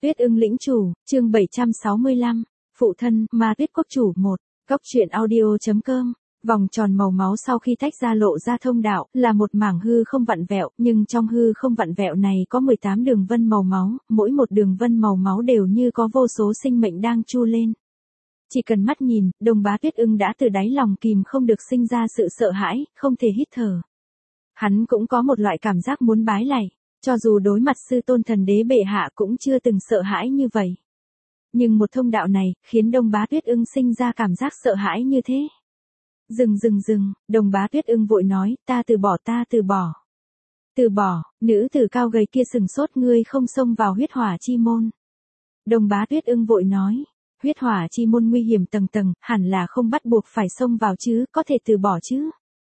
Tuyết ưng lĩnh chủ, chương 765, phụ thân, ma tuyết quốc chủ 1, Cốc truyện audio.com. Vòng tròn màu máu sau khi tách ra lộ ra thông đạo, là một mảng hư không vặn vẹo, nhưng trong hư không vặn vẹo này có 18 đường vân màu máu, mỗi một đường vân màu máu đều như có vô số sinh mệnh đang chu lên. Chỉ cần mắt nhìn, Đồng Bá Tuyết ưng đã từ đáy lòng kìm không được sinh ra sự sợ hãi, không thể hít thở. Hắn cũng có một loại cảm giác muốn bái lạy, cho dù đối mặt sư tôn thần đế bệ hạ cũng chưa từng sợ hãi như vậy. Nhưng một thông đạo này, khiến Đồng Bá Tuyết ưng sinh ra cảm giác sợ hãi như thế. Dừng, Đồng Bá Tuyết ưng vội nói, ta từ bỏ. Từ bỏ, nữ tử cao gầy kia sừng sốt, ngươi không xông vào huyết hỏa chi môn. Đồng Bá Tuyết ưng vội nói, huyết hỏa chi môn nguy hiểm tầng tầng, hẳn là không bắt buộc phải xông vào chứ, có thể từ bỏ chứ.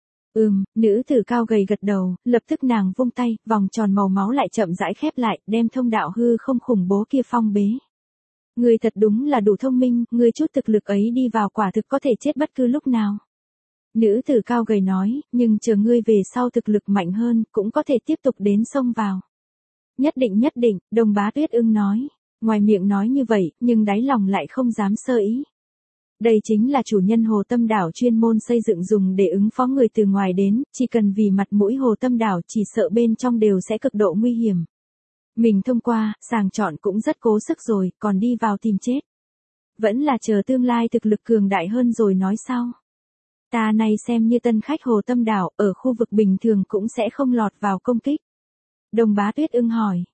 Nữ tử cao gầy gật đầu, lập tức nàng vung tay, vòng tròn màu máu lại chậm rãi khép lại, đem thông đạo hư không khủng bố kia phong bế. Ngươi thật đúng là đủ thông minh, ngươi chút thực lực ấy đi vào quả thực có thể chết bất cứ lúc nào. Nữ tử cao gầy nói, nhưng chờ ngươi về sau thực lực mạnh hơn, cũng có thể tiếp tục đến xông vào. Nhất định, Đồng Bá Tuyết ưng nói. Ngoài miệng nói như vậy, nhưng đáy lòng lại không dám sơ ý. Đây chính là chủ nhân Hồ Tâm Đảo chuyên môn xây dựng dùng để ứng phó người từ ngoài đến, chỉ cần vì mặt mũi Hồ Tâm Đảo chỉ sợ bên trong đều sẽ cực độ nguy hiểm. Mình thông qua, sàng chọn cũng rất cố sức rồi, còn đi vào tìm chết. Vẫn là chờ tương lai thực lực cường đại hơn rồi nói sau. Ta này xem như tân khách Hồ Tâm Đảo, ở khu vực bình thường cũng sẽ không lọt vào công kích. Đồng Bá Tuyết ưng hỏi.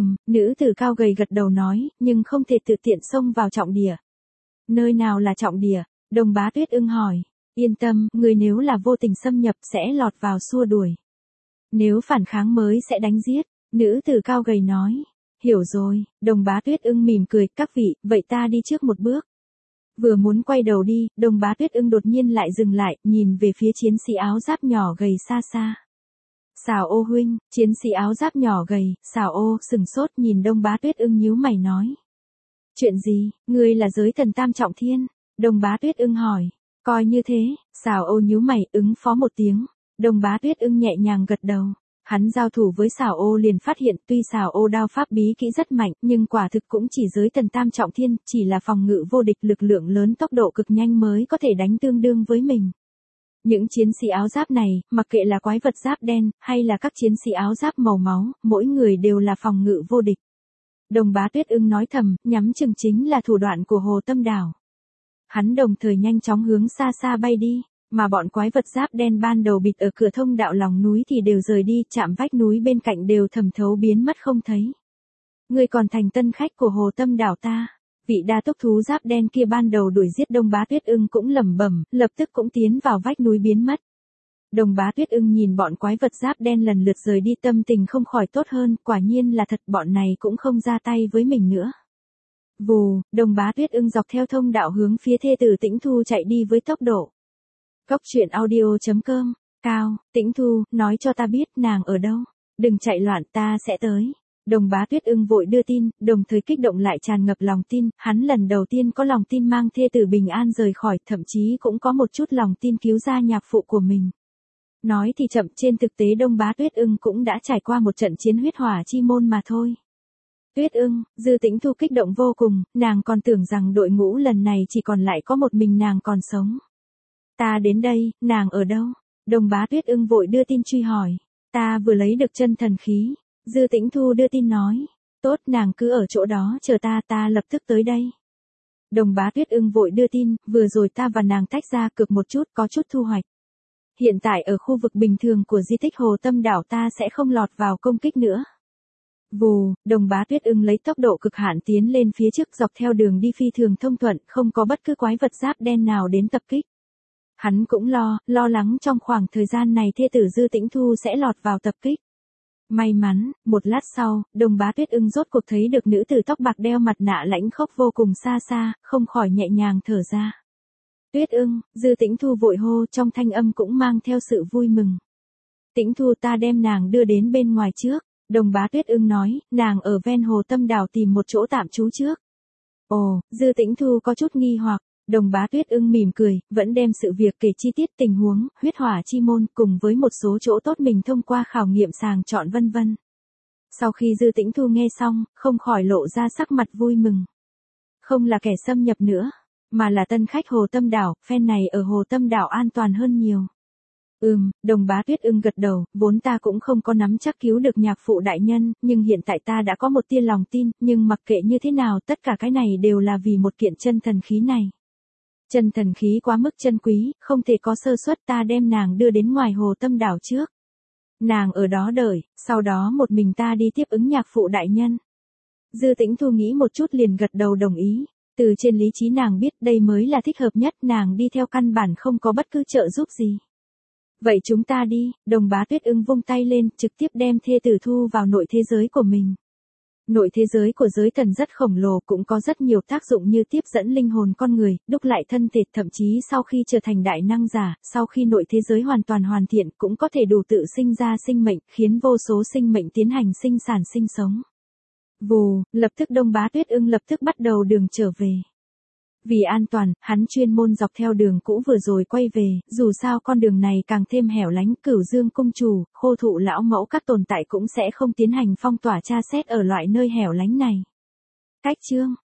Nữ tử cao gầy gật đầu nói, nhưng không thể tự tiện xông vào trọng địa. Nơi nào là trọng địa? Đồng Bá Tuyết ưng hỏi. Yên tâm, người nếu là vô tình xâm nhập sẽ lọt vào xua đuổi. Nếu phản kháng mới sẽ đánh giết. Nữ tử cao gầy nói. Hiểu rồi, Đồng Bá Tuyết ưng mỉm cười, các vị, vậy ta đi trước một bước. Vừa muốn quay đầu đi, Đồng Bá Tuyết ưng đột nhiên lại dừng lại, nhìn về phía chiến sĩ áo giáp nhỏ gầy xa xa. Xào Ô huynh, chiến sĩ áo giáp nhỏ gầy, Xào Ô sừng sốt nhìn Đồng Bá Tuyết ưng nhíu mày nói. Chuyện gì, ngươi là giới thần tam trọng thiên? Đồng Bá Tuyết ưng hỏi. Coi như thế, Xào Ô nhíu mày ứng phó một tiếng. Đồng Bá Tuyết ưng nhẹ nhàng gật đầu. Hắn giao thủ với Xào Ô liền phát hiện tuy Xào Ô đao pháp bí kỹ rất mạnh nhưng quả thực cũng chỉ giới thần tam trọng thiên, chỉ là phòng ngự vô địch, lực lượng lớn, tốc độ cực nhanh mới có thể đánh tương đương với mình. Những chiến sĩ áo giáp này, mặc kệ là quái vật giáp đen, hay là các chiến sĩ áo giáp màu máu, mỗi người đều là phòng ngự vô địch. Đồng Bá Tuyết ưng nói thầm, nhắm chừng chính là thủ đoạn của Hồ Tâm Đảo. Hắn đồng thời nhanh chóng hướng xa xa bay đi, mà bọn quái vật giáp đen ban đầu bịt ở cửa thông đạo lòng núi thì đều rời đi, chạm vách núi bên cạnh đều thẩm thấu biến mất không thấy. Ngươi còn thành tân khách của Hồ Tâm Đảo ta. Vị đa túc thú giáp đen kia ban đầu đuổi giết Đồng Bá Tuyết ưng cũng lẩm bẩm, lập tức cũng tiến vào vách núi biến mất. Đồng Bá Tuyết ưng nhìn bọn quái vật giáp đen lần lượt rời đi, tâm tình không khỏi tốt hơn, quả nhiên là thật, bọn này cũng không ra tay với mình nữa. Vù, Đồng Bá Tuyết ưng dọc theo thông đạo hướng phía thê tử Tĩnh Thu chạy đi với tốc độ. Cốc truyện audio.com. Cao, Tĩnh Thu, nói cho ta biết nàng ở đâu. Đừng chạy loạn, ta sẽ tới. Đồng Bá Tuyết ưng vội đưa tin, đồng thời kích động lại tràn ngập lòng tin, hắn lần đầu tiên có lòng tin mang thê tử bình an rời khỏi, thậm chí cũng có một chút lòng tin cứu ra nhạc phụ của mình. Nói thì chậm, trên thực tế Đồng Bá Tuyết ưng cũng đã trải qua một trận chiến huyết hỏa chi môn mà thôi. Tuyết ưng, Dư Tĩnh Thu kích động vô cùng, nàng còn tưởng rằng đội ngũ lần này chỉ còn lại có một mình nàng còn sống. Ta đến đây, nàng ở đâu? Đồng Bá Tuyết ưng vội đưa tin truy hỏi. Ta vừa lấy được chân thần khí. Dư Tĩnh Thu đưa tin nói. Tốt, nàng cứ ở chỗ đó chờ ta lập tức tới đây. Đồng Bá Tuyết ưng vội đưa tin, vừa rồi ta và nàng tách ra cực một chút, có chút thu hoạch. Hiện tại ở khu vực bình thường của di tích Hồ Tâm Đảo ta sẽ không lọt vào công kích nữa. Vù, Đồng Bá Tuyết ưng lấy tốc độ cực hạn tiến lên phía trước, dọc theo đường đi phi thường thông thuận, không có bất cứ quái vật giáp đen nào đến tập kích. Hắn cũng lo lắng trong khoảng thời gian này thê tử Dư Tĩnh Thu sẽ lọt vào tập kích. May mắn, một lát sau, Đồng Bá Tuyết ưng rốt cuộc thấy được nữ tử tóc bạc đeo mặt nạ lãnh khốc vô cùng xa xa, không khỏi nhẹ nhàng thở ra. Tuyết ưng, Dư Tĩnh Thu vội hô, trong thanh âm cũng mang theo sự vui mừng. Tĩnh Thu, ta đem nàng đưa đến bên ngoài trước. Đồng Bá Tuyết ưng nói, nàng ở ven Hồ Tâm Đảo tìm một chỗ tạm trú trước. Ồ, Dư Tĩnh Thu có chút nghi hoặc. Đồng Bá Tuyết ưng mỉm cười, vẫn đem sự việc kể chi tiết tình huống, huyết hỏa chi môn cùng với một số chỗ tốt mình thông qua khảo nghiệm sàng chọn vân vân. Sau khi Dư Tĩnh Thu nghe xong, không khỏi lộ ra sắc mặt vui mừng. Không là kẻ xâm nhập nữa, mà là tân khách Hồ Tâm Đảo, phen này ở Hồ Tâm Đảo an toàn hơn nhiều. Đồng Bá Tuyết ưng gật đầu, vốn ta cũng không có nắm chắc cứu được nhạc phụ đại nhân, nhưng hiện tại ta đã có một tia lòng tin, nhưng mặc kệ như thế nào tất cả cái này đều là vì một kiện chân thần khí này. Chân thần khí quá mức chân quý, không thể có sơ suất, ta đem nàng đưa đến ngoài Hồ Tâm Đảo trước. Nàng ở đó đợi, sau đó một mình ta đi tiếp ứng nhạc phụ đại nhân. Dư Tĩnh Thu nghĩ một chút liền gật đầu đồng ý. Từ trên lý trí nàng biết đây mới là thích hợp nhất, nàng đi theo căn bản không có bất cứ trợ giúp gì. Vậy chúng ta đi, Đồng Bá Tuyết ưng vung tay lên, trực tiếp đem thê tử thu vào nội thế giới của mình. Nội thế giới của giới thần rất khổng lồ, cũng có rất nhiều tác dụng như tiếp dẫn linh hồn con người, đúc lại thân thể, thậm chí sau khi trở thành đại năng giả, sau khi nội thế giới hoàn toàn hoàn thiện cũng có thể đủ tự sinh ra sinh mệnh, khiến vô số sinh mệnh tiến hành sinh sản sinh sống. Vù, lập tức Đông Bá Tuyết ưng lập tức bắt đầu đường trở về. Vì an toàn, hắn chuyên môn dọc theo đường cũ vừa rồi quay về, dù sao con đường này càng thêm hẻo lánh, Cửu Dương cung chủ, Khô Thụ lão mẫu các tồn tại cũng sẽ không tiến hành phong tỏa tra xét ở loại nơi hẻo lánh này. Cách chương